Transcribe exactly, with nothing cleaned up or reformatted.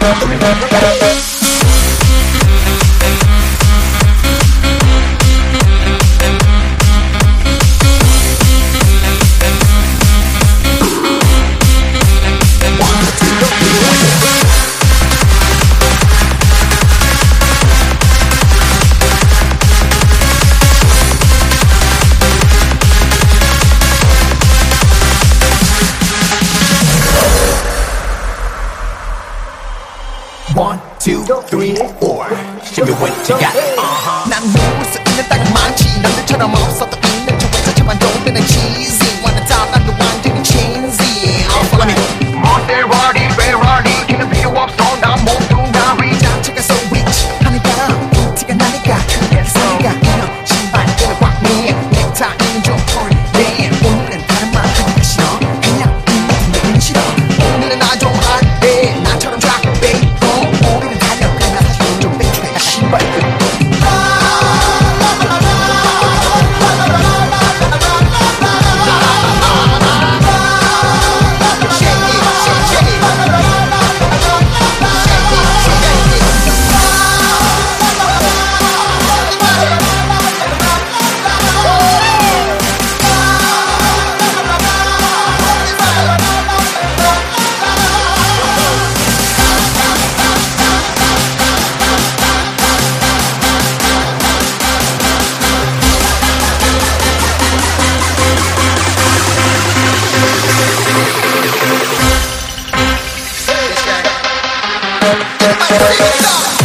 One, two, three, four. Show me what you got. Uh-huh. 난 모을 수 있는 땅이 많지. 남들처럼 없어도 있는 저 회사처럼 만들어내는 cheesy. 완전 달라도 완전히 cheesy. Oh, follow me. Maserati, Ferrari, 기는 필요 없어. 난 모두 다 rich. 자체가 so rich. 하니까 티가 나니까 그게 소리가 이런 신발끈을 꽉 매. 넥타이는 좀 털네. 오늘은 다른 말 하기가 싫어. 그냥 이 느낌이 싫어. 오늘은 나 좀 할래. 나처럼 쫙 빼. Everybody,